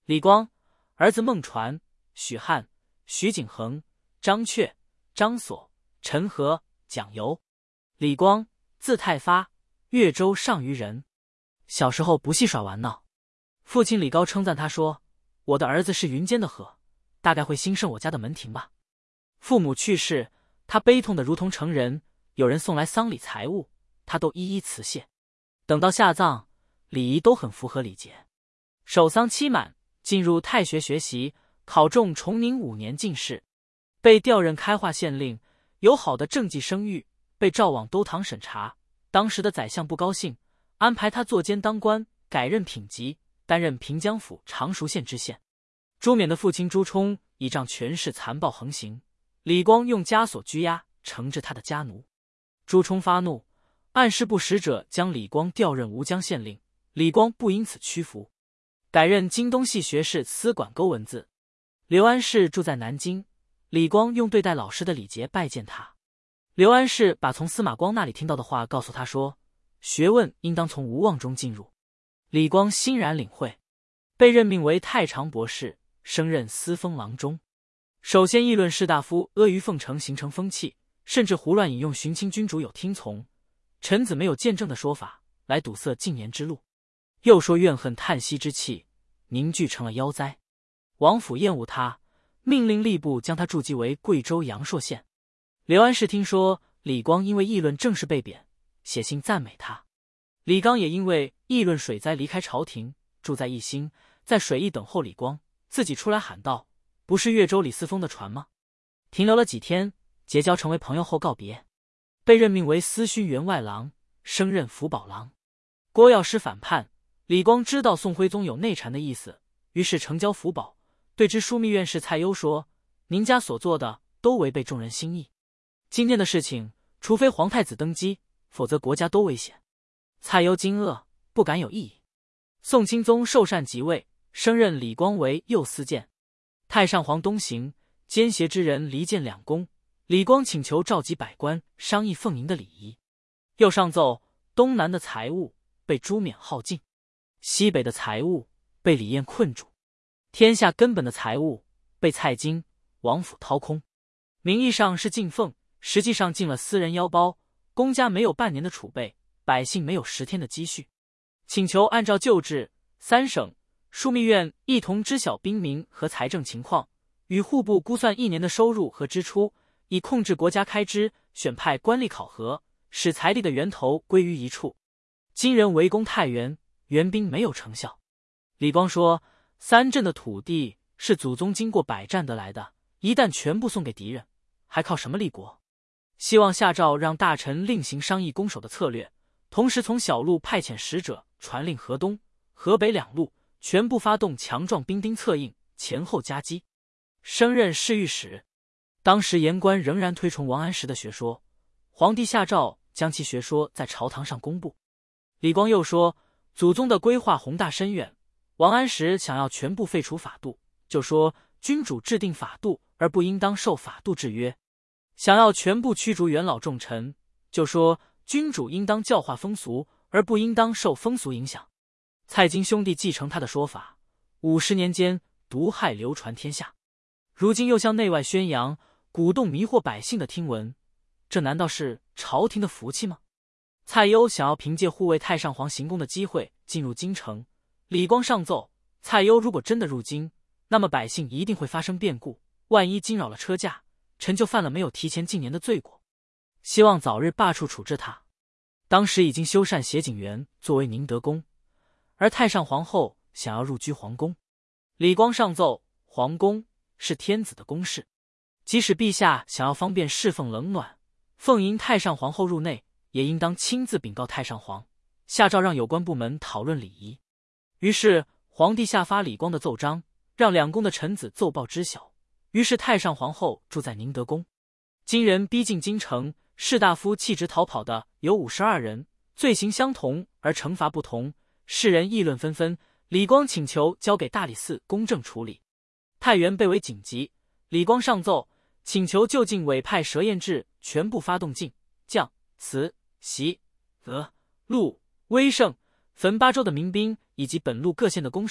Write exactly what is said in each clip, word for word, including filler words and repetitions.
李光，儿子孟传、许翰、徐景衡、张确、张所、陈和、蒋由。李光，字太发，越州上虞人。小时候不戏耍玩闹，父亲李高称赞他说：“我的儿子是云间的鹤，大概会兴盛我家的门庭吧。”父母去世，他悲痛的如同成人，有人送来丧礼财物，他都一一辞谢。等到下葬，礼仪都很符合礼节。守丧期满，进入太学学习，考中崇宁五年进士，被调任开化县令，有好的政绩声誉，被召往都堂审查。当时的宰相不高兴，安排他坐监当官，改任品级，担任平江府常熟县知县。朱冕的父亲朱冲倚仗权势残暴横行，李光用枷锁拘押，惩治他的家奴。朱冲发怒，按事部使者将李光调任吴江县令，李光不因此屈服，改任京东系学士，司管勾文字。刘安世住在南京，李光用对待老师的礼节拜见他。刘安世把从司马光那里听到的话告诉他说，学问应当从无望中进入。李光欣然领会，被任命为太常博士，升任司封郎中。首先议论士大夫阿谀奉承，形成风气，甚至胡乱引用寻亲君主有听从，臣子没有见证的说法，来堵塞进言之路。又说怨恨叹息之气凝聚成了妖灾。王府厌恶他，命令吏部将他筑基为贵州阳朔县。刘安世听说李光因为议论正式被贬，写信赞美他。李纲也因为议论水灾离开朝廷，住在一兴，在水驿等候李光，自己出来喊道：“不是越州李嗣峰的船吗？”停留了几天，结交成为朋友后告别，被任命为司勋员外郎，升任辅保郎。郭药师反叛，李光知道宋徽宗有内禅的意思，于是呈交辅保，对知枢密院事蔡攸说：“您家所做的都违背众人心意，今天的事情，除非皇太子登基，否则国家都危险。”蔡攸惊愕，不敢有异议。宋钦宗受禅即位，升任李光为右司谏。太上皇东行，奸邪之人离间两宫，李光请求召集百官商议奉迎的礼仪。又上奏东南的财物被朱冕耗尽，西北的财物被李彦困住，天下根本的财物被蔡京、王府掏空。名义上是进奉，实际上进了私人腰包，公家没有半年的储备，百姓没有十天的积蓄。请求按照旧制，三省枢密院一同知晓兵民和财政情况，与户部估算一年的收入和支出，以控制国家开支，选派官吏考核，使财力的源头归于一处。今人围攻太原，援兵没有成效。李光说，三镇的土地是祖宗经过百战得来的，一旦全部送给敌人，还靠什么立国？希望下诏让大臣另行商议攻守的策略，同时从小路派遣使者传令河东、河北两路，全部发动强壮兵丁策应，前后夹击。升任侍御史。当时言官仍然推崇王安石的学说，皇帝下诏将其学说在朝堂上公布。李光又说，祖宗的规划宏大深远，王安石想要全部废除法度，就说君主制定法度而不应当受法度制约；想要全部驱逐元老重臣，就说君主应当教化风俗，而不应当受风俗影响。蔡京兄弟继承他的说法，五十年间毒害流传天下，如今又向内外宣扬，鼓动迷惑百姓的听闻，这难道是朝廷的福气吗？蔡攸想要凭借护卫太上皇行宫的机会进入京城，李光上奏，蔡攸如果真的入京，那么百姓一定会发生变故，万一惊扰了车驾，臣就犯了没有提前进年的罪过，希望早日罢黜处置他。当时已经修缮协景园作为宁德宫，而太上皇后想要入居皇宫。李光上奏，皇宫是天子的宫室，即使陛下想要方便侍奉冷暖，奉迎太上皇后入内，也应当亲自禀告太上皇，下诏让有关部门讨论礼仪。于是皇帝下发李光的奏章，让两宫的臣子奏报知晓。于是太上皇后住在宁德宫。金人逼近京城，士大夫弃职逃跑的有五十二人，罪行相同而惩罚不同，世人议论纷纷。李光请求交给大理寺公正处理。太原被为紧急，李光上奏，请求就近委派蛇验制全部发动晋、将、慈、习、德、陆、威胜、汾八州的民兵以及本路各县的攻守，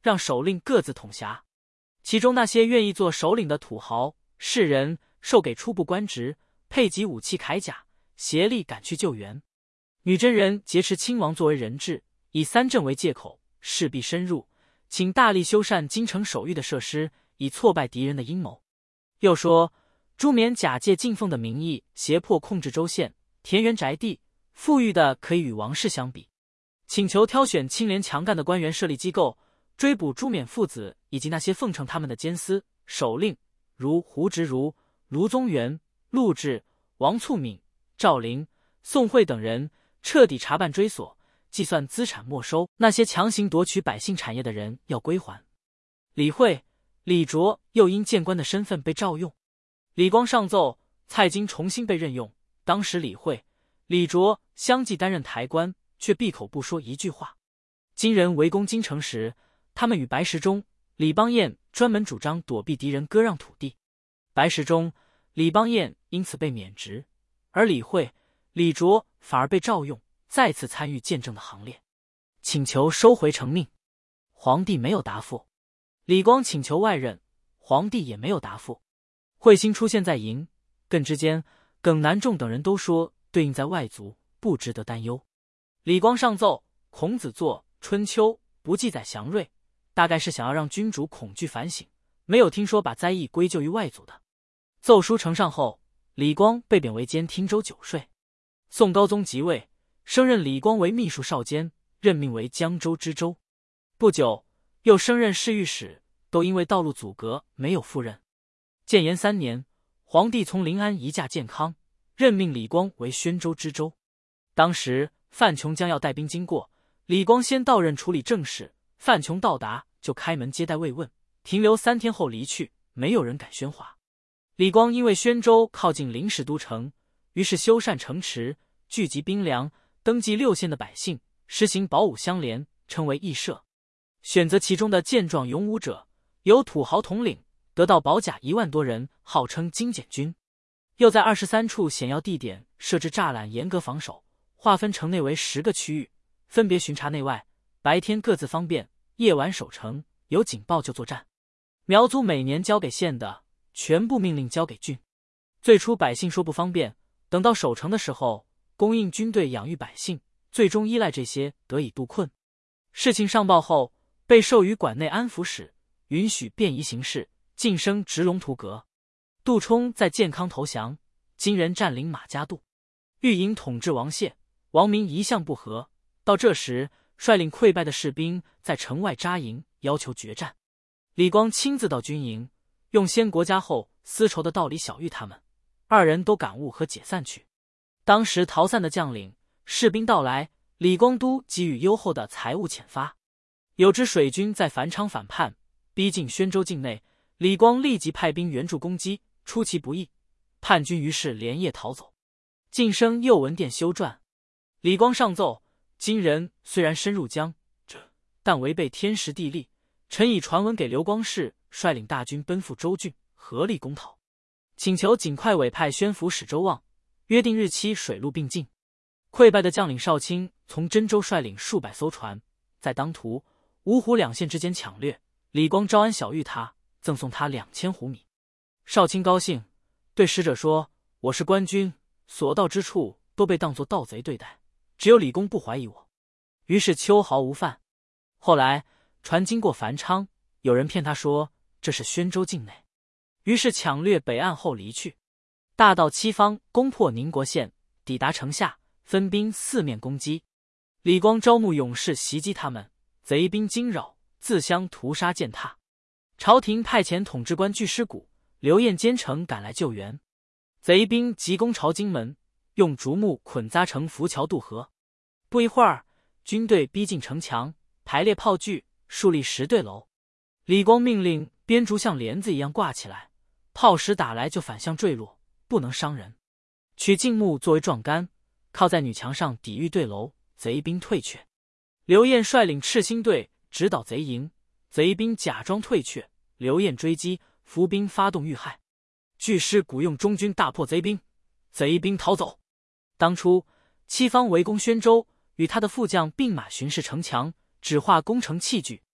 让首领各自统辖。其中那些愿意做首领的土豪士人，授给初步官职，配给武器铠甲，协力赶去救援。女真人劫持亲王作为人质，以三镇为借口，势必深入，请大力修缮京城守御的设施，以挫败敌人的阴谋。又说朱冕假借进奉的名义，胁迫控制州县、田园宅地，富裕的可以与王室相比，请求挑选清廉强干的官员设立机构，追捕朱冕父子以及那些奉承他们的监司、首令，如胡直如、卢宗元、陆志、王簇敏、赵灵、宋慧等人，彻底查办追索，计算资产没收，那些强行夺取百姓产业的人要归还。李惠、李卓又因谏官的身份被召用。李光上奏，蔡京重新被任用，当时李惠、李卓相继担任台官，却闭口不说一句话。金人围攻京城时，他们与白石中、李邦彦专门主张躲避敌人，割让土地。白石中、李邦彦因此被免职，而李惠、李卓反而被召用，再次参与见证的行列，请求收回成命。皇帝没有答复。李光请求外任，皇帝也没有答复。慧心出现在营，艮之间，耿南仲等人都说对应在外族，不值得担忧。李光上奏，孔子作《春秋》不记载祥瑞，大概是想要让君主恐惧反省，没有听说把灾异归咎于外族的。奏书呈上后，李光被贬为监听州九税。宋高宗即位，升任李光为秘书少监，任命为江州知州。不久，又升任侍御史，都因为道路阻隔，没有赴任。建炎三年，皇帝从临安移驾建康，任命李光为宣州知州。当时范琼将要带兵经过，李光先到任处理政事，范琼到达就开门接待慰问，停留三天后离去，没有人敢喧哗。李光因为宣州靠近临时都城，于是修缮城池，聚集兵粮，登记六县的百姓，实行保武相连，称为义社。选择其中的健壮勇武者，由土豪统领，得到保甲一万多人，号称精简军。又在二十三处险要地点设置栅栏，严格防守，划分城内为十个区域，分别巡查内外，白天各自方便，夜晚守城，有警报就作战。苗族每年交给县的，全部命令交给郡。最初百姓说不方便，等到守城的时候，供应军队养育百姓，最终依赖这些得以度困。事情上报后，被授予管内安抚使，允许便宜行事，晋升直龙图阁。杜充在建康投降，金人占领马家渡，御营统治王谢，王明一向不和。到这时，率领溃败的士兵在城外扎营，要求决战。李光亲自到军营，用先国家后私仇的道理小谕他们，二人都感悟和解散去。当时逃散的将领、士兵到来，李光都给予优厚的财物遣发。有支水军在繁昌反叛，逼近宣州境内，李光立即派兵援助攻击，出其不意，叛军于是连夜逃走。晋升又文殿修撰，李光上奏：金人虽然深入江浙，但违背天时地利，臣已传闻给刘光世，率领大军奔赴州郡，合力攻讨，请求尽快委派宣抚使周望，约定日期，水陆并进。溃败的将领少卿从真州率领数百艘船，在当涂、芜湖两县之间抢掠，李光招安小谕他，赠送他两千斛米。少卿高兴，对使者说：我是官军，所到之处都被当作盗贼对待，只有李公不怀疑我。于是秋毫无犯。后来船经过繁昌，有人骗他说这是宣州境内，于是抢掠北岸后离去。大到七方，攻破宁国县，抵达城下，分兵四面攻击。李光招募勇士袭击他们，贼兵惊扰，自相屠杀践踏。朝廷派遣统治官巨尸谷、刘彦坚城赶来救援。贼兵急攻朝京门，用竹木捆扎成浮桥渡河。不一会儿，军队逼近城墙，排列炮具，树立十对楼。李光命令编竹像帘子一样挂起来，炮石打来就反向坠落，不能伤人。取静木作为撞杆，靠在女墙上抵御对楼，贼兵退却。刘彦率领赤星队直捣贼营，贼兵假装退却，刘彦追击，伏兵发动遇害。巨尸谷用中军大破贼兵，贼兵逃走。当初七方围攻宣州，与他的副将并马巡视城墙，指划攻城器具。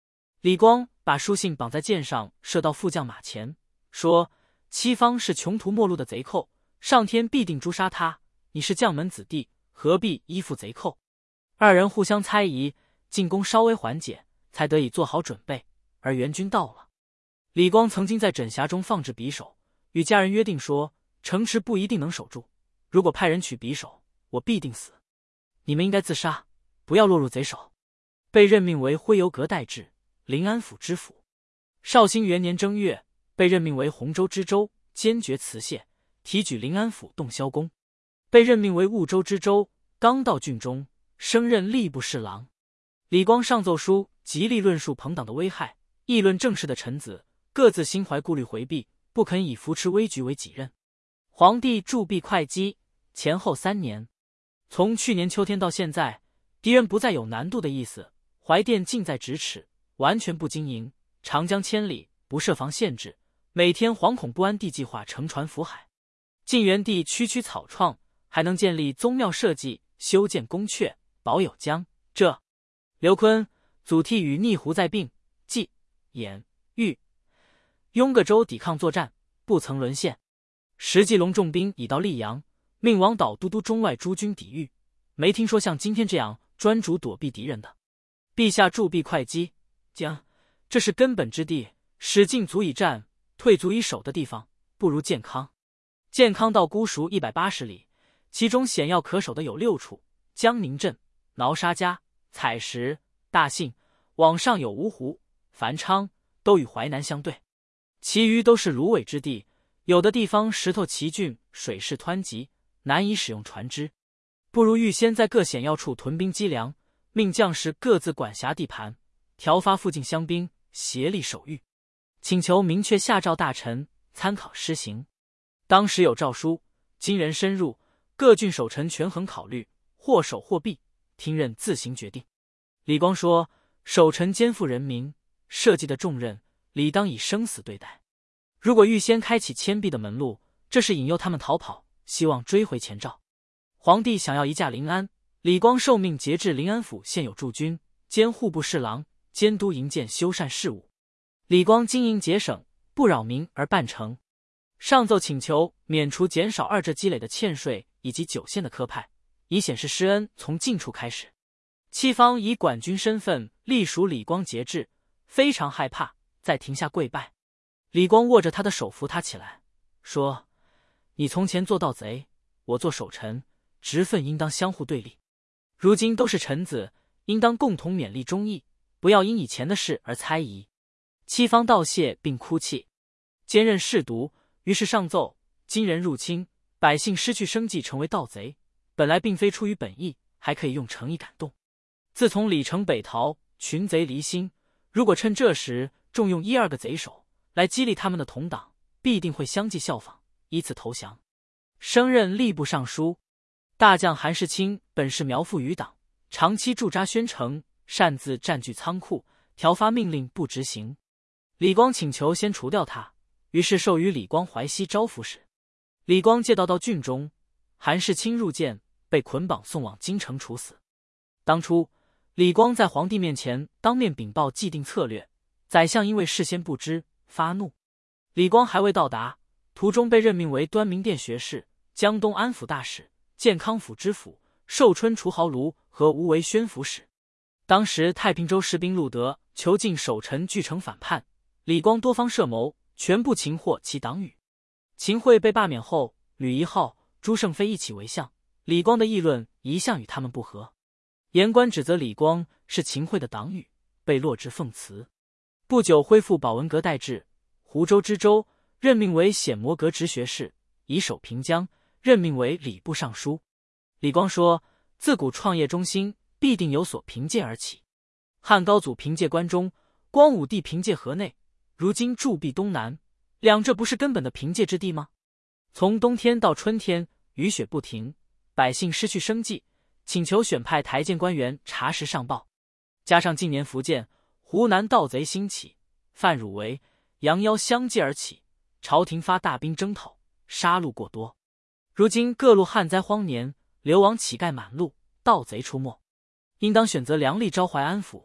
李光把书信绑在箭上，射到副将马前，说：“戚方是穷途末路的贼寇，上天必定诛杀他。你是将门子弟，何必依附贼寇？”二人互相猜疑，进攻稍微缓解，才得以做好准备。而援军到了，李光曾经在枕匣中放置匕首，与家人约定说：“城池不一定能守住，如果派人取匕首，我必定死。你们应该自杀，不要落入贼手。”被任命为徽油阁代治、临安府知府。绍兴元年正月，被任命为洪州知州，兼决辞谢，提举临安府洞箫公。被任命为婺州知州，刚到郡中，升任吏部侍郎。李光上奏书，极力论述朋党的危害，议论政事的臣子各自心怀顾虑，回避，不肯以扶持危局为己任。皇帝铸币会稽前后三年，从去年秋天到现在，敌人不再有难度的意思，怀殿近在咫尺，完全不经营，长江千里，不设防限制，每天惶恐不安地计划乘船浮海。晋元帝区区草创，还能建立宗庙社稷，修建宫阙，保有江浙。刘琨、祖逖与逆胡在并，冀、兖、豫、雍各州抵抗作战，不曾沦陷。石继龙重兵已到溧阳，命王导都督中外诸军抵御，没听说像今天这样专主躲避敌人的。陛下铸币会稽，将这是根本之地，使进足以战，退足以守的地方，不如建康。建康到姑熟一百八十里，其中险要可守的有六处：江宁镇、挠沙家、采石、大信，往上有芜湖、繁昌，都与淮南相对。其余都是芦苇之地，有的地方石头奇峻，水势湍急，难以使用船只，不如预先在各险要处屯兵积粮，命将士各自管辖地盘，调发附近乡兵，协力守御。请求明确下诏大臣，参考施行。当时有诏书，今人深入，各郡守臣权衡考虑，或守或避，听任自行决定。李光说：“守臣肩负人民，社稷的重任，理当以生死对待。如果预先开启迁避的门路，这是引诱他们逃跑，希望追回前诏。皇帝想要移驾临安，李光受命节制临安府现有驻军，兼户部侍郎，监督营建修缮事务。李光经营节省，不扰民而办成。上奏请求免除减少二浙积累的欠税以及九县的科派，以显示施恩从近处开始。戚方以管军身份隶属李光节制，非常害怕，在庭下跪拜。李光握着他的手扶他起来，说：“你从前做盗贼，我做守臣，职分应当相互对立。如今都是臣子，应当共同勉励忠义，不要因以前的事而猜疑。”戚方道谢并哭泣，兼任侍读，于是上奏：今人入侵，百姓失去生计，成为盗贼，本来并非出于本意，还可以用诚意感动。自从李成北逃，群贼离心，如果趁这时重用一二个贼首，来激励他们的同党，必定会相继效仿，依次投降。升任吏部尚书。大将韩世清本是苗阜余党，长期驻扎宣城，擅自占据仓库，调发命令不执行。李光请求先除掉他，于是授予李光淮西招抚使。李光借道到郡中，韩世清入见，被捆绑送往京城处死。当初李光在皇帝面前当面禀报既定策略，宰相因为事先不知，发怒。李光还未到达，途中被任命为端明殿学士、江东安抚大使、建康府知府、寿春除豪卢和无为宣抚使。当时太平州士兵陆德囚禁守臣俱城反叛，李光多方设谋，全部擒获其党羽。秦桧被罢免后，吕夷浩、朱胜非一起为相，李光的议论一向与他们不合。言官指责李光是秦桧的党羽，被落至奉祠。不久恢复保文阁代治，湖州知州，任命为显摩阁直学士，以守平江，任命为礼部尚书。李光说：自古创业中兴，必定有所凭借而起。汉高祖凭借关中，光武帝凭借河内，如今铸币东南，两这不是根本的凭借之地吗？从冬天到春天，雨雪不停，百姓失去生计，请求选派台监官员查实上报。加上近年福建、湖南盗贼兴起，贩汝为、羊妖相继而起，朝廷发大兵征讨，杀戮过多。如今各路旱灾荒年，流亡乞丐满路，盗贼出没，应当选择良吏招怀安抚，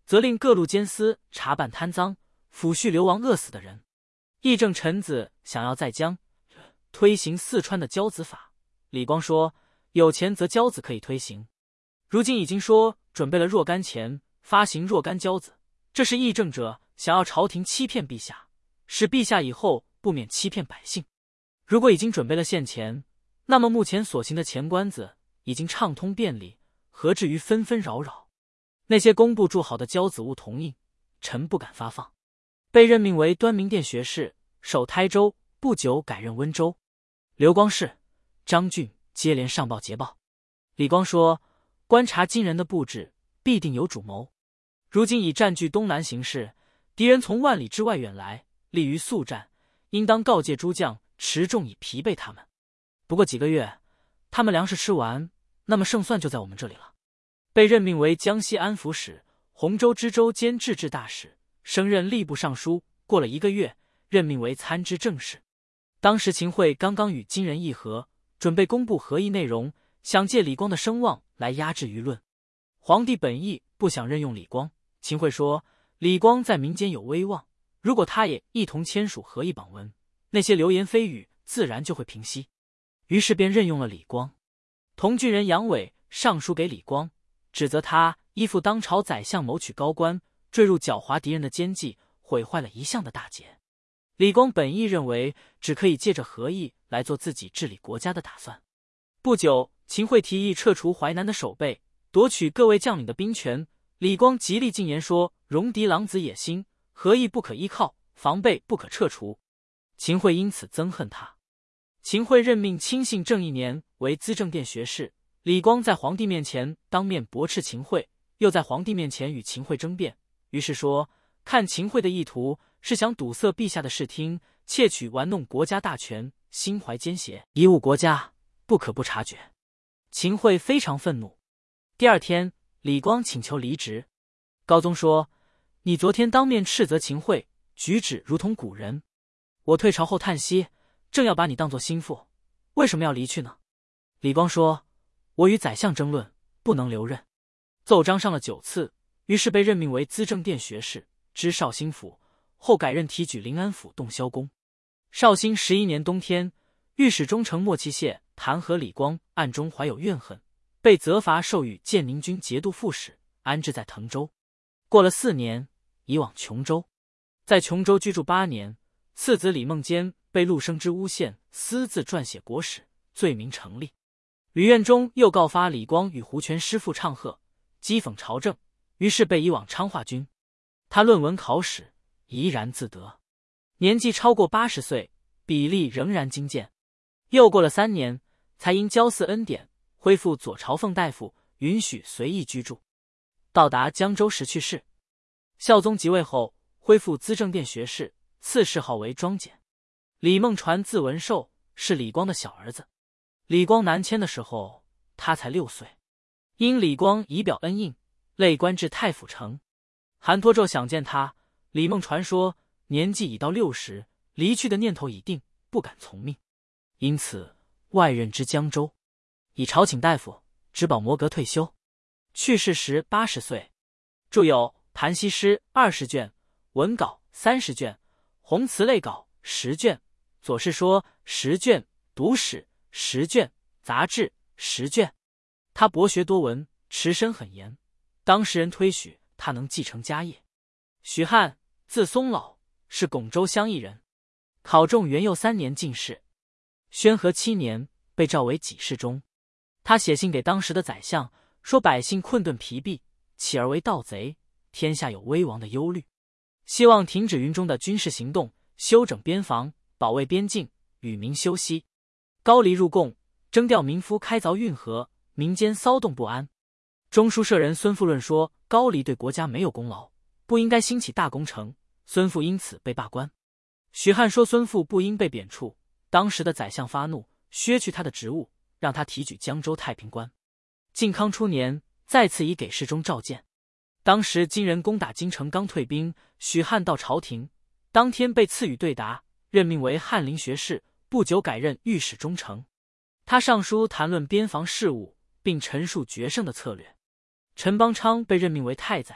责令各路监司查办贪赃，抚恤流亡饿死的人。议政臣子想要在江推行四川的交子法，李光说有钱则交子可以推行，如今已经说准备了若干钱发行若干交子，这是议政者想要朝廷欺骗陛下，使陛下以后不免欺骗百姓。如果已经准备了现钱，那么目前所行的钱官子已经畅通便利，何至于纷纷扰扰？那些工部铸好的交子物铜印，臣不敢发放。被任命为端明殿学士，守台州，不久改任温州。刘光世、张俊接连上报捷报。李光说，观察金人的布置，必定有主谋。如今已占据东南形势，敌人从万里之外远来，立于速战，应当告诫诸将持重以疲惫他们。不过几个月，他们粮食吃完，那么胜算就在我们这里了。被任命为江西安抚使、洪州知州兼制置大使，升任吏部尚书。过了一个月，任命为参知政事。当时秦桧刚刚与金人议和，准备公布和议内容，想借李光的声望来压制舆论。皇帝本意不想任用李光，秦桧说李光在民间有威望，如果他也一同签署和议榜文，那些流言蜚语自然就会平息。于是便任用了李光。同郡人杨伟上书给李光，指责他依附当朝宰相谋取高官，坠入狡猾敌人的奸计，毁坏了一向的大节。李光本意认为只可以借着和议来做自己治理国家的打算。不久，秦桧提议撤除淮南的守备，夺取各位将领的兵权。李光极力进言说，戎狄狼子野心，和议不可依靠，防备不可撤除。秦桧因此憎恨他。秦桧任命亲信郑一年为资政殿学士。李光在皇帝面前当面驳斥秦桧，又在皇帝面前与秦桧争辩，于是说，看秦桧的意图是想堵塞陛下的视听，窃取玩弄国家大权，心怀奸邪，贻误国家，不可不察觉。秦桧非常愤怒。第二天，李光请求离职。高宗说，你昨天当面斥责秦桧，举止如同古人。我退朝后叹息，正要把你当作心腹，为什么要离去呢？李光说，我与宰相争论，不能留任。奏章上了九次，于是被任命为资政殿学士，知绍兴府，后改任提举临安府洞霄宫。绍兴十一年冬天，御史中丞莫其谢弹劾李光，暗中怀有怨恨，被责罚授予建宁军节度副使，安置在滕州。过了四年，移往琼州，在琼州居住八年。次子李梦坚被陆生之诬陷私自撰写国史，罪名成立。吕彦中又告发李光与胡权师父唱和，讥讽朝政，于是被移往昌化军。他论文考史，怡然自得。年纪超过八十岁，笔力仍然精健。又过了三年，才因交祀恩典，恢复左朝奉大夫，允许随意居住。到达江州时去世。孝宗即位后，恢复资政殿学士，赐谥号为庄简。李梦传字文寿，是李光的小儿子。李光南迁的时候，他才六岁。因李光以表恩应，累官至太府丞。韩托胄想见他，李梦传说年纪已到六十，离去的念头已定，不敢从命，因此外任之江州，以朝请大夫，直保摩阁退休。去世时八十岁。著有《盘溪诗》二十卷，文稿三十卷，红词类稿十卷，左氏说十卷，读史十卷，杂志十卷。他博学多闻，持身很严，当时人推许他能继承家业。许汉，字松老，是巩州乡邑人，考中元佑三年进士。宣和七年被召为给事中。他写信给当时的宰相，说百姓困顿疲弊，起而为盗贼，天下有危亡的忧虑，希望停止云中的军事行动，修整边防，保卫边境，与民休息。高黎入贡，征调民夫开凿运河，民间骚动不安。中书舍人孙富论说，高黎对国家没有功劳，不应该兴起大工程，孙富因此被罢官。许汉说孙富不应被贬黜，当时的宰相发怒，削去他的职务，让他提举江州太平官。靖康初年，再次以给事中召见。当时金人攻打京城，刚退兵，许汉到朝廷，当天被赐予对答，任命为翰林学士，不久改任御史中丞。他上书谈论边防事务，并陈述决胜的策略。陈邦昌被任命为太宰，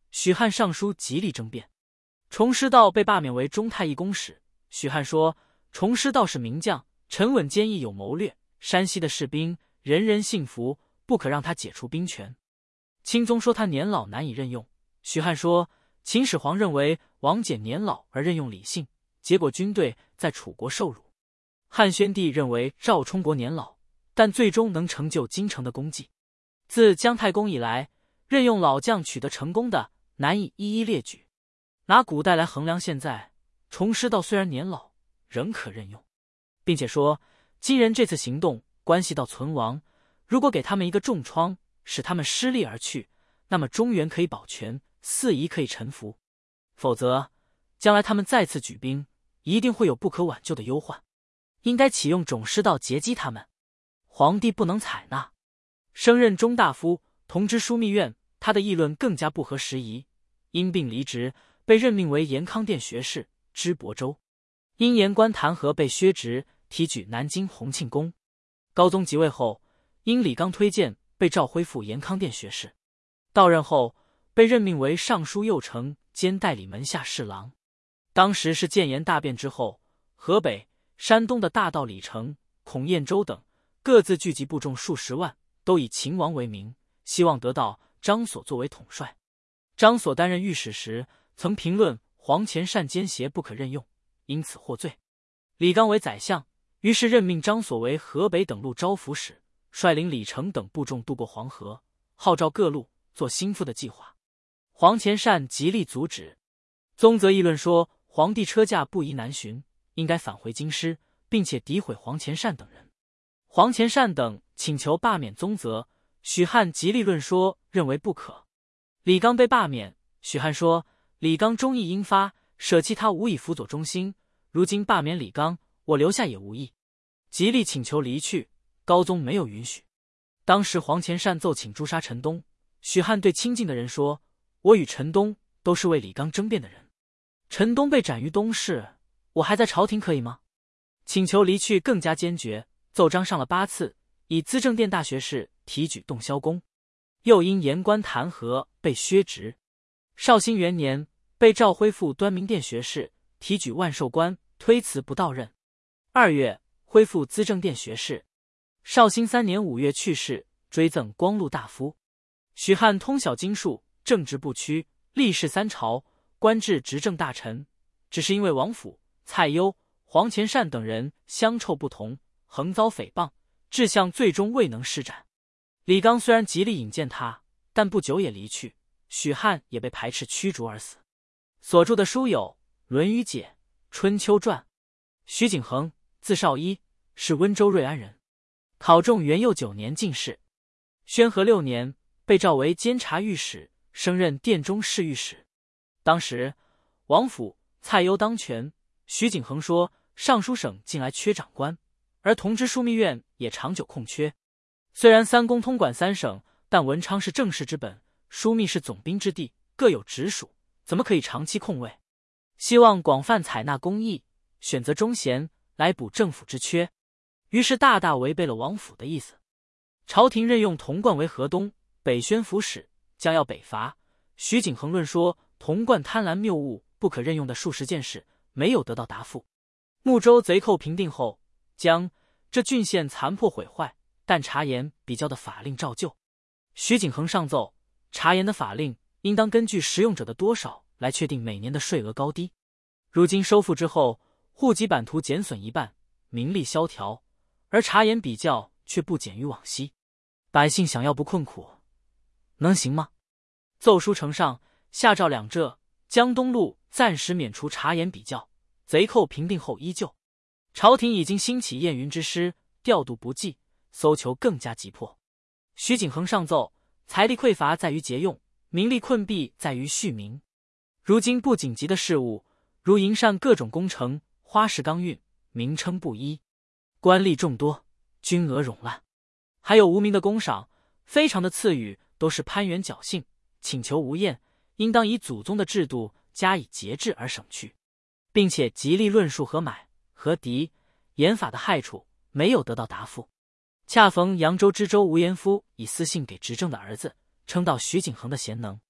许汉上书极力争辩。崇师道被罢免为中太义公使。许汉说，崇师道是名将，沉稳坚毅，有谋略，山西的士兵人人信服，不可让他解除兵权。钦宗说他年老难以任用。许汉说，秦始皇认为王翦年老而任用李信，结果军队在楚国受辱。汉宣帝认为赵充国年老，但最终能成就京城的功绩。自姜太公以来，任用老将取得成功的难以一一列举。拿古代来衡量现在，崇师道虽然年老，仍可任用，并且说金人这次行动关系到存亡，如果给他们一个重创，使他们失利而去，那么中原可以保全，四夷可以臣服，否则将来他们再次举兵，一定会有不可挽救的忧患，应该启用种师道截击他们。皇帝不能采纳，升任中大夫，同知枢密院，他的议论更加不合时宜，因病离职，被任命为延康殿学士，知亳州。因言官弹劾被削职，提举南京洪庆宫。高宗即位后，因李纲推荐，被召恢复延康殿学士。到任后，被任命为尚书右丞兼代理门下侍郎。当时是建炎大变之后，河北、山东的大道李成、孔彦州等各自聚集部众数十万，都以秦王为名，希望得到张所作为统帅。张所担任御史时，曾评论黄潜善奸邪，不可任用，因此获罪。李纲为宰相，于是任命张所为河北等路招抚使，率领李成等部众渡过黄河，号召各路做兴复的计划。黄潜善极力阻止。宗则议论说，皇帝车驾不宜南巡，应该返回京师，并且诋毁黄潜善等人。黄潜善等请求罢免宗泽，许汉极力论说，认为不可。李纲被罢免，许汉说，李纲忠义英发，舍弃他无以辅佐中兴，如今罢免李纲，我留下也无益，极力请求离去，高宗没有允许。当时黄潜善奏请诛杀陈东，许汉对亲近的人说，我与陈东都是为李纲争辩的人，陈东被斩于东市，我还在朝廷可以吗？请求离去更加坚决，奏章上了八次，以资政殿大学士提举洞霄公。又因言官弹劾被削职。绍兴元年被召恢复端明殿学士，提举万寿官，推辞不到任。二月恢复资政殿学士。绍兴三年五月去世，追赠光禄大夫。许汉通晓经术，正直不屈，历仕三朝，官至执政大臣，只是因为王府、蔡攸、黄潜善等人相臭不同，横遭诽谤，志向最终未能施展。李纲虽然极力引荐他，但不久也离去，许汉也被排斥驱逐而死。所著的书有《论语解》《春秋传》。徐景衡，字绍一，是温州瑞安人，考中元佑九年进士。宣和六年被召为监察御史，升任殿中侍御史。当时王府、蔡攸当权，徐景衡说尚书省近来缺长官，而同知枢密院也长久空缺。虽然三公通管三省，但文昌是政事之本，枢密是总兵之地，各有直属，怎么可以长期空位？希望广泛采纳公议，选择忠贤来补政府之缺，于是大大违背了王府的意思。朝廷任用童贯为河东、北宣抚使，将要北伐。徐景衡论说童贯贪婪谬误，不可任用的数十件事，没有得到答复。睦州贼寇平定后，将这郡县残破毁坏，但察言比较的法令照旧。徐景衡上奏，察言的法令应当根据使用者的多少来确定每年的税额高低。如今收复之后，户籍版图减损一半，民力萧条，而察言比较却不减于往昔，百姓想要不困苦，能行吗？奏书呈上，下诏两浙、江东路暂时免除察言比较，贼寇平定后依旧。朝廷已经兴起燕云之师，调度不济，搜求更加急迫。徐景衡上奏，财力匮乏在于节用，民力困弊在于恤民。如今不紧急的事务，如营缮各种工程、花式钢运，名称不一，官吏众多，军额冗烂，还有无名的工赏、非常的赐予，都是攀援侥幸，请求无验，应当以祖宗的制度加以节制而省去，并且极力论述和买、和敌、严法的害处，没有得到答复。恰逢扬州知州吴延夫以私信给执政的儿子，称道徐景衡的贤能。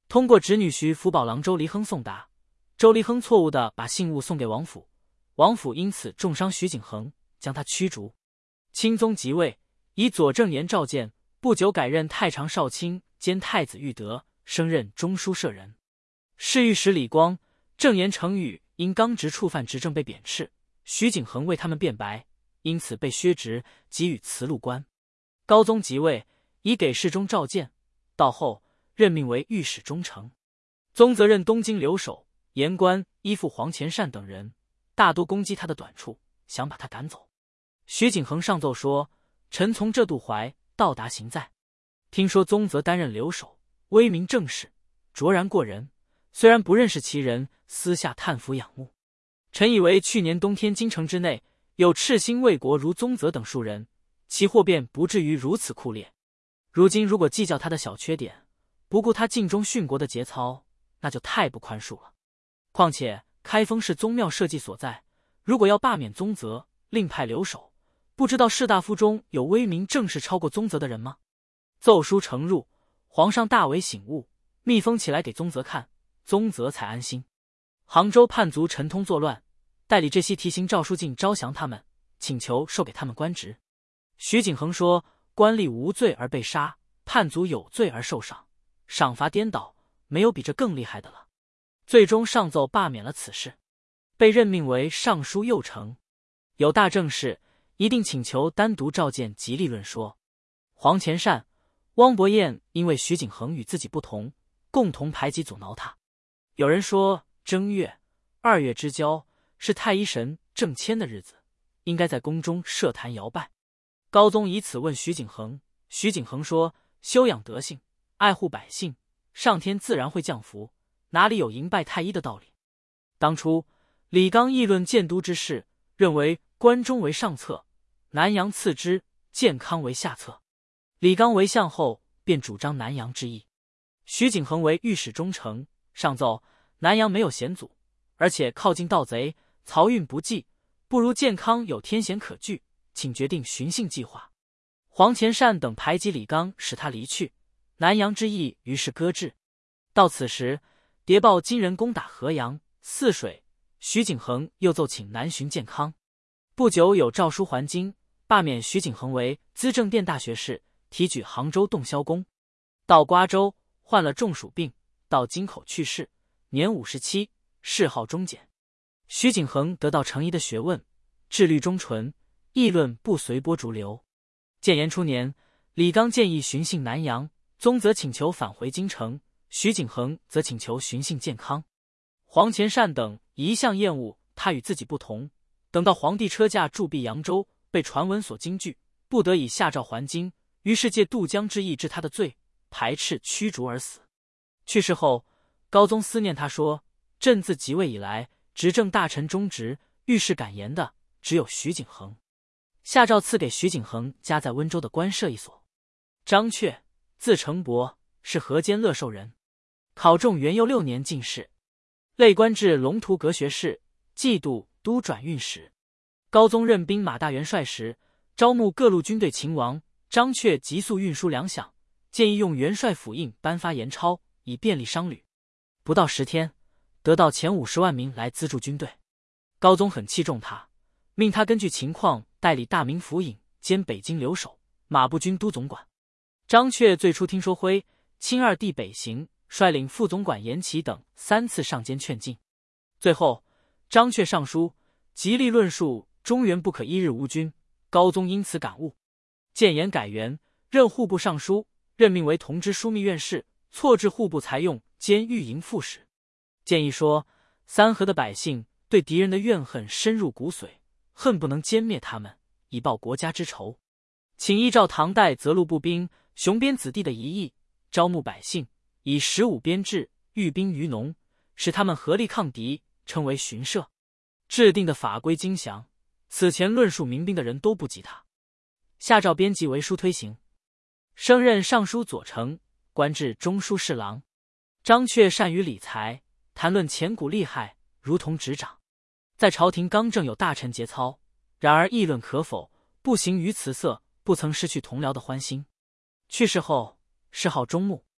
通过侄女婿福宝郎周离亨送达，周离亨错误地把信物送给王府，王府因此重伤徐景恒，将他驱逐。钦宗即位，以左正言召见，不久改任太常少卿兼太子御德，升任中书舍人。侍御史李光、正言程宇因刚直触犯执政被贬斥，徐景恒为他们辩白，因此被削职，给予辞禄官。高宗即位，以给事中召见，到后任命为御史中丞。宗责任东京留守、言官依附黄潜善等人，大多攻击他的短处，想把他赶走。徐景恒上奏说：“臣从这度淮到达行在，听说宗泽担任留守，威名正士，卓然过人。虽然不认识其人，私下叹服仰慕。臣以为去年冬天京城之内有赤心为国如宗泽等数人，其祸便不至于如此酷烈。如今如果计较他的小缺点，不顾他尽忠殉国的节操，那就太不宽恕了。况且开封是宗庙社稷所在，如果要罢免宗泽，另派留守，不知道士大夫中有威名正士超过宗泽的人吗？”奏书呈入，皇上大为醒悟，密封起来给宗泽看，宗泽才安心。杭州叛族陈通作乱，代理这些提刑赵书进招降他们，请求授给他们官职。徐景恒说：“官吏无罪而被杀，叛族有罪而受赏，赏罚颠倒，没有比这更厉害的了。”最终上奏罢免了此事，被任命为尚书右丞。有大政事，一定请求单独召见极力论说。黄潜善、汪伯彦因为徐景恒与自己不同，共同排挤阻挠他。有人说正月、二月之交是太医神正迁的日子，应该在宫中设坛摇拜。高宗以此问徐景恒，徐景恒说：“修养德性，爱护百姓，上天自然会降福，哪里有迎拜太医的道理？”当初李纲议论建都之事，认为关中为上策，南阳次之，建康为下策。李纲为相后，便主张南阳之意。徐景恒为御史中丞，上奏南阳没有险阻，而且靠近盗贼，漕运不济，不如建康有天险可据，请决定巡幸计划。黄潜善等排挤李纲，使他离去，南阳之意于是搁置。到此时，谍报金人攻打河阳、泗水，徐景恒又奏请南巡建康。不久有诏书还京，罢免徐景恒为资政殿大学士，提举杭州洞霄公。到瓜州患了中暑病，到京口去世，年五十七，谥号忠简。徐景恒得到程颐的学问，志虑忠纯，议论不随波逐流。建炎初年，李纲建议巡幸南阳，宗泽请求返回京城，徐景恒则请求巡幸建康。黄潜善等一向厌恶他与自己不同，等到皇帝车驾驻跸扬州，被传闻所惊惧，不得已下诏还京，于是借渡江之意治他的罪，排斥驱逐而死。去世后，高宗思念他说：“朕自即位以来，执政大臣中职、遇事敢言的只有徐景恒。”下诏赐给徐景恒家在温州的官舍一所。张阙，字成伯，是河间乐寿人，考中元佑六年进士，累官至龙图阁学士、季度都转运使。高宗任兵马大元帅时，招募各路军队勤王，张阙急速运输粮饷，建议用元帅府印颁发盐钞，以便利商旅。不到十天，得到前五十万名来资助军队。高宗很器重他，命他根据情况代理大名府尹兼北京留守、马步军都总管。张阙最初听说徽钦二弟北行，率领副总管严琦等三次上监劝进。最后张阙上书极力论述中原不可一日无君，高宗因此感悟，建言改元，任户部尚书，任命为同知枢密院事，错置户部财用兼御营副使。建议说，三河的百姓对敌人的怨恨深入骨髓，恨不能歼灭他们，以报国家之仇，请依照唐代择路步兵、雄边子弟的一意，招募百姓，以十五编制，寓兵于农，使他们合力抗敌，称为巡社。制定的法规精详，此前论述民兵的人都不及他。下诏编辑为书推行，升任尚书左丞，官至中书侍郎。张阙善于理财，谈论前古利害，如同执掌。在朝廷刚正有大臣节操，然而议论可否，不行于辞色，不曾失去同僚的欢心。去世后谥号忠穆。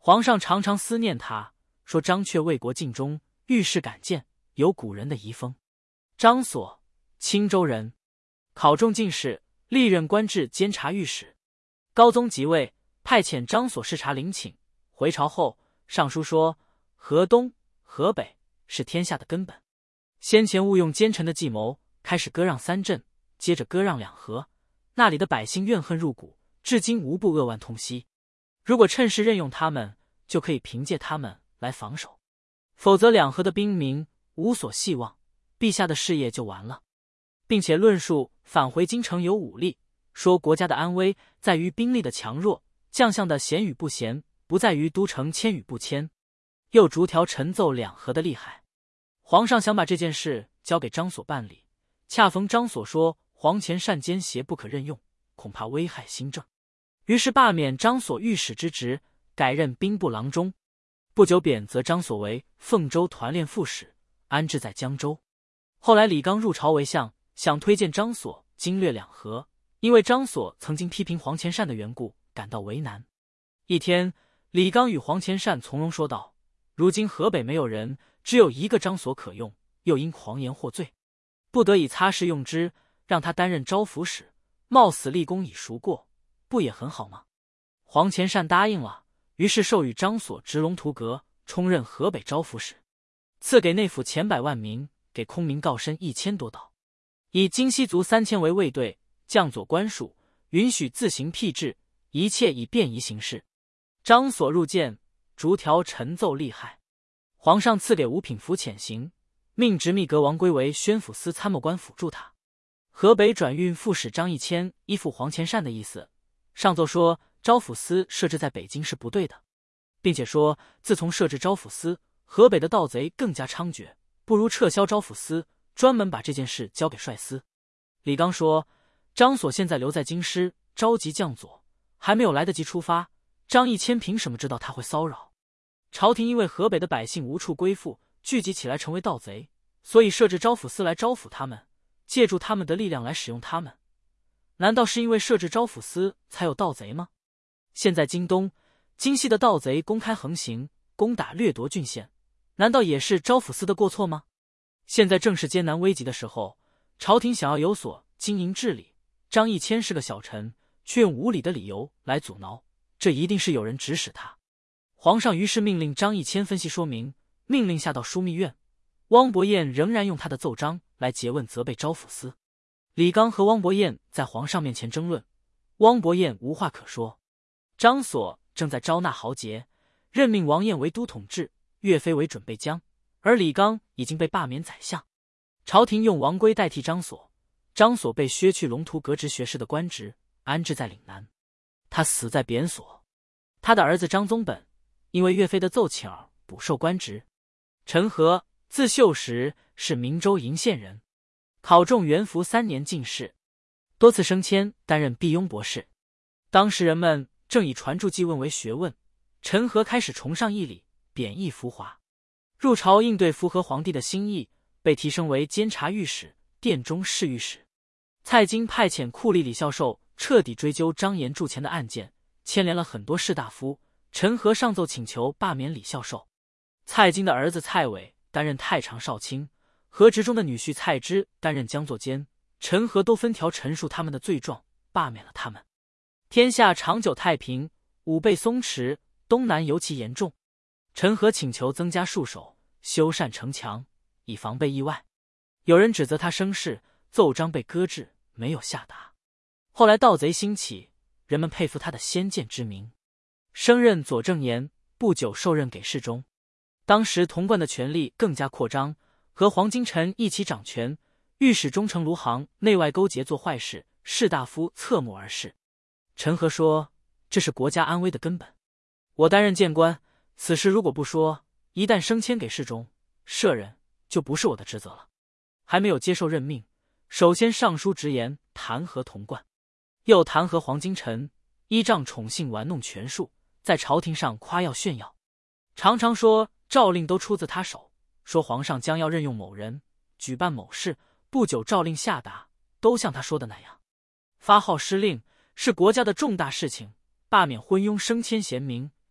皇上常常思念他，说张却为国尽忠，遇事敢谏，有古人的遗风。张所，青州人，考中进士，历任官至监察御史。高宗即位，派遣张所视察陵寝。回朝后，上书说河东、河北是天下的根本。先前误用奸臣的计谋，开始割让三镇，接着割让两河，那里的百姓怨恨入骨，至今无不扼腕痛惜。如果趁势任用他们，就可以凭借他们来防守，否则两河的兵民无所希望，陛下的事业就完了。并且论述返回京城有武力，说国家的安危在于兵力的强弱，将相的贤与不贤不在于都城迁与不迁。又逐条陈奏两河的厉害。皇上想把这件事交给张所办理，恰逢张所说黄潜善奸邪不可任用，恐怕危害新政，于是罢免张所御史之职，改任兵部郎中。不久贬责张所为凤州团练副使，安置在江州。后来李纲入朝为相，想推荐张所经略两河，因为张所曾经批评黄潜善的缘故，感到为难。一天，李纲与黄潜善从容说道：如今河北没有人，只有一个张所可用，又因狂言获罪，不得已擦拭用之，让他担任招抚使，貌似立功已赎过，不也很好吗？黄潜善答应了，于是授予张所直龙图阁，充任河北招抚使，赐给内府钱百万民，给空民告身一千多道，以京西族三千为卫队，降左官署，允许自行辟制，一切以便宜行事。张所入见，逐条陈奏厉害。皇上赐给五品符遣行，命直秘阁王圭为宣抚司参谋官辅助他。河北转运副使张义谦依附黄潜善的意思，上奏说招抚司设置在北京是不对的，并且说自从设置招抚司，河北的盗贼更加猖獗，不如撤销招抚司，专门把这件事交给帅司。李纲说张所现在留在京师，召集将佐，还没有来得及出发，张义谦凭什么知道他会骚扰？朝廷因为河北的百姓无处归附，聚集起来成为盗贼，所以设置招抚司来招抚他们，借助他们的力量来使用他们。难道是因为设置招抚司才有盗贼吗？现在京东、京西的盗贼公开横行，攻打掠夺郡县，难道也是招抚司的过错吗？现在正是艰难危急的时候，朝廷想要有所经营治理，张义谦是个小臣，却用无理的理由来阻挠，这一定是有人指使他。皇上于是命令张义谦分析说明，命令下到枢密院，汪伯彦仍然用他的奏章来诘问责备招抚司。李纲和汪伯彦在皇上面前争论，汪伯彦无话可说。张所正在招纳豪杰，任命王彦为都统制，岳飞为准备将，而李纲已经被罢免宰相。朝廷用王圭代替张所，张所被削去龙图阁直学士的官职，安置在岭南。他死在贬所。他的儿子张宗本因为岳飞的奏请而补授官职。陈和，字秀实，是明州鄞县人，考中元符三年进士，多次升迁，担任弼庸博士。当时人们正以传注记问为学问，陈和开始崇尚义理，贬义浮华。入朝应对符合皇帝的心意，被提升为监察御史、殿中侍御史。蔡京派遣酷吏李孝寿彻底追究张延铸钱的案件，牵连了很多士大夫。陈和上奏请求罢免李孝寿。蔡京的儿子蔡伟担任太常少卿，何执中的女婿蔡之担任江作监，陈和都分条陈述他们的罪状，罢免了他们。天下长久太平，武备松弛，东南尤其严重。陈和请求增加戍守，修缮城墙，以防备意外。有人指责他生事，奏章被搁置，没有下达。后来盗贼兴起，人们佩服他的先见之明。升任左正言，不久受任给事中。当时童贯的权力更加扩张，和黄金臣一起掌权，御史中丞卢航内外勾结做坏事，士大夫侧目而视。陈和说，这是国家安危的根本，我担任谏官，此事如果不说，一旦升迁给事中，舍人就不是我的职责了。还没有接受任命，首先上书直言弹劾童贯，又弹劾黄金臣依仗宠幸玩弄权术，在朝廷上夸耀炫耀，常常说诏令都出自他手，说皇上将要任用某人，举办某事，不久诏令下达，都像他说的那样。发号施令是国家的重大事情，罢免昏庸升迁贤明，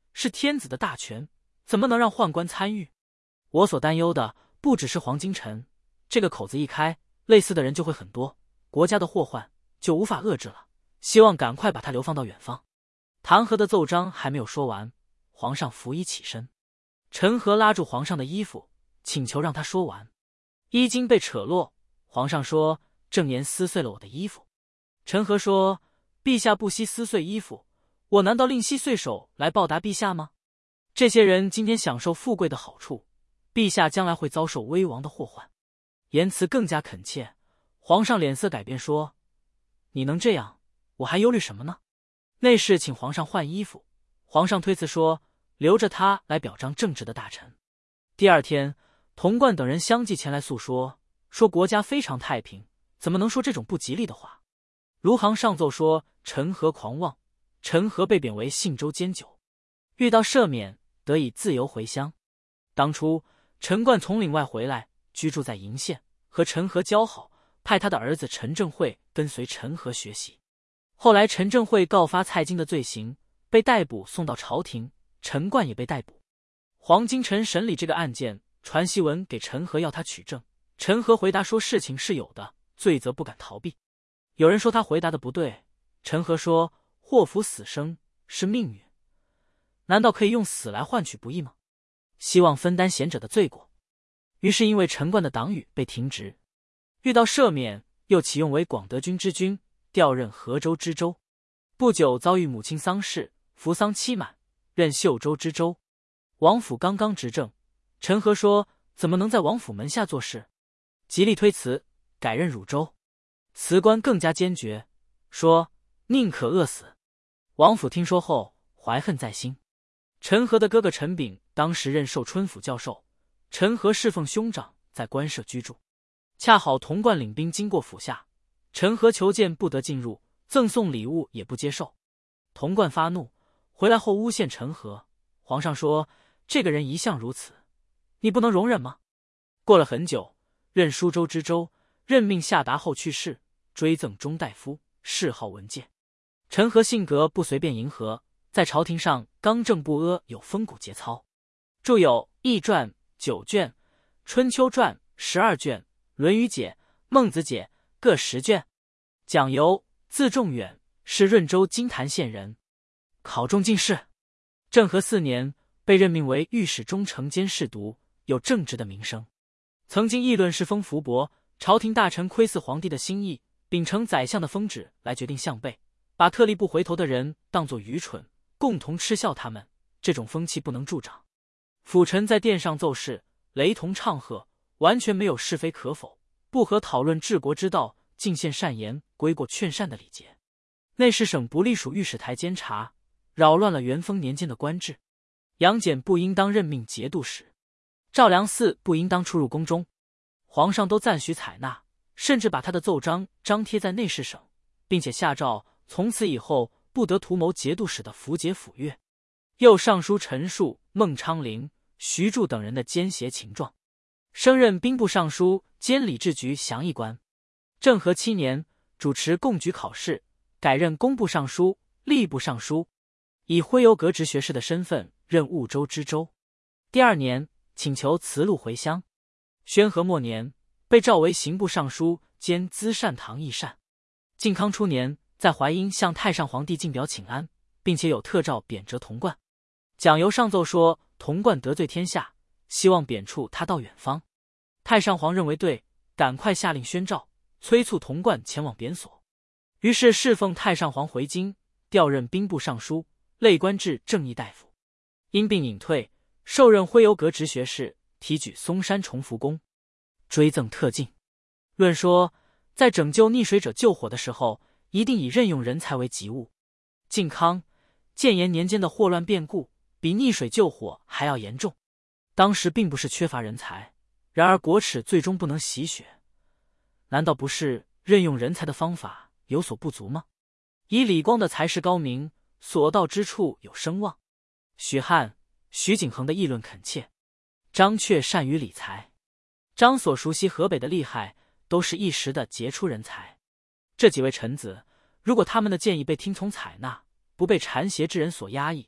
是天子的大权，怎么能让宦官参与？我所担忧的不只是黄京城，这个口子一开，类似的人就会很多，国家的祸患就无法遏制了。希望赶快把他流放到远方。弹劾的奏章还没有说完，皇上拂衣起身，陈和拉住皇上的衣服，请求让他说完。衣襟被扯落，皇上说：“正言撕碎了我的衣服。”陈和说：“陛下不惜撕碎衣服，我难道另惜碎手来报答陛下吗？这些人今天享受富贵的好处，陛下将来会遭受危亡的祸患。”言辞更加恳切，皇上脸色改变，说：“你能这样，我还忧虑什么呢？”内侍请皇上换衣服，皇上推辞说：“留着他来表彰正直的大臣。”第二天，童贯等人相继前来诉说，说国家非常太平，怎么能说这种不吉利的话？卢航上奏说陈和狂妄，陈和被贬为信州监酒，遇到赦免，得以自由回乡。当初陈贯从岭外回来，居住在鄞县，和陈和交好，派他的儿子陈正会跟随陈和学习。后来陈正会告发蔡京的罪行，被逮捕送到朝廷，陈贯也被逮捕。黄京臣审理这个案件，传檄文给陈和要他取证，陈和回答说事情是有的，罪责不敢逃避。有人说他回答的不对，陈和说祸福死生是命运，难道可以用死来换取不义吗？希望分担贤者的罪过。于是因为陈贯的党羽被停职，遇到赦免，又启用为广德军之君，调任河州知州。不久遭遇母亲丧事，服丧期满，任秀州知州。王府刚刚执政，陈和说怎么能在王府门下做事，极力推辞，改任汝州。辞官更加坚决，说宁可饿死。王府听说后怀恨在心。陈和的哥哥陈炳当时任寿春府教授，陈和侍奉兄长，在官舍居住。恰好童贯领兵经过府下，陈和求见不得进入，赠送礼物也不接受。童贯发怒，回来后诬陷陈和。皇上说这个人一向如此，你不能容忍吗？过了很久，任舒州知州，任命下达后去世，追赠中大夫，谥号文介。陈和性格不随便迎合，在朝廷上刚正不阿，有风骨节操。著有《易传》九卷，《春秋传》十二卷，《论语解》《孟子解》各十卷。蒋由，字仲远，是润州金坛县人，考中进士。政和四年，被任命为御史中丞兼侍读，有正直的名声。曾经议论世风福薄，朝廷大臣窥伺皇帝的心意，秉承宰相的封旨来决定相背，把特立不回头的人当作愚蠢，共同嗤笑他们，这种风气不能助长。辅臣在殿上奏事，雷同唱和，完全没有是非可否，不和讨论治国之道，尽献善言，归过劝善的礼节。内侍省不隶属御史台监察，扰乱了元丰年间的官制。杨戬不应当任命节度使，赵良嗣不应当出入宫中。皇上都赞许采纳，甚至把他的奏章张贴在内侍省，并且下诏从此以后不得图谋节度使的符节府阅。又上书陈述孟昌龄、徐柱等人的奸邪情状，升任兵部尚书兼礼制局详议官。政和七年，主持贡举考试，改任工部尚书、吏部尚书，以徽邮阁直学士的身份任婺州知州。第二年，请求辞禄回乡。宣和末年，被召为刑部尚书兼资善堂议善。靖康初年，在淮阴向太上皇帝进表请安，并且有特诏贬谪童贯。蒋由上奏说童贯得罪天下，希望贬黜他到远方。太上皇认为对，赶快下令宣诏，催促童贯前往贬所。于是侍奉太上皇回京，调任兵部尚书，累官至正议大夫。因病隐退，受任徽邮阁直学士，提举嵩山崇福宫，追赠特进。论说在拯救溺水者救火的时候，一定以任用人才为急务。靖康、建炎年间的祸乱变故比溺水救火还要严重，当时并不是缺乏人才，然而国耻最终不能洗雪，难道不是任用人才的方法有所不足吗？以李光的才识高明，所到之处有声望。许汉、徐景恒的议论恳切。张确善于理财，张所熟悉河北的厉害，都是一时的杰出人才。这几位臣子，如果他们的建议被听从采纳，不被缠邪之人所压抑，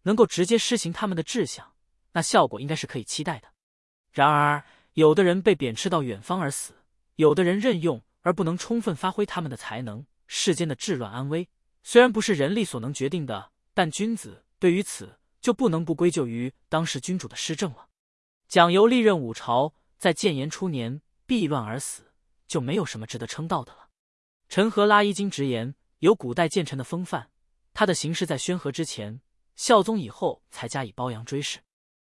能够直接施行他们的志向，那效果应该是可以期待的。然而，有的人被贬斥到远方而死，有的人任用而不能充分发挥他们的才能，世间的治乱安危虽然不是人力所能决定的，但君子对于此就不能不归咎于当时君主的施政了。蒋由历任五朝，在建炎初年避乱而死，就没有什么值得称道的了。陈和拉伊经直言，有古代谏臣的风范，他的行事在宣和之前，孝宗以后才加以褒扬追谥。